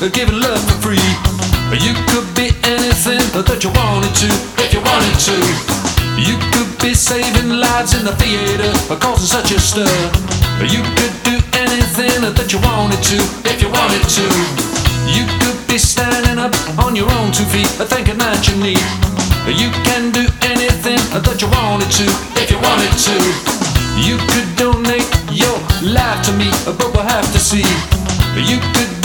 giving love for free. You could be anything that you wanted to, if you wanted to. You could be saving lives in the theater, causing such a stir. You could do anything that you wanted to, if you wanted to. You could be standing up on your own 2 feet, thinking that you need. You can do anything that you wanted to, if you wanted to. You could donate your life to me, but we'll have to see. You could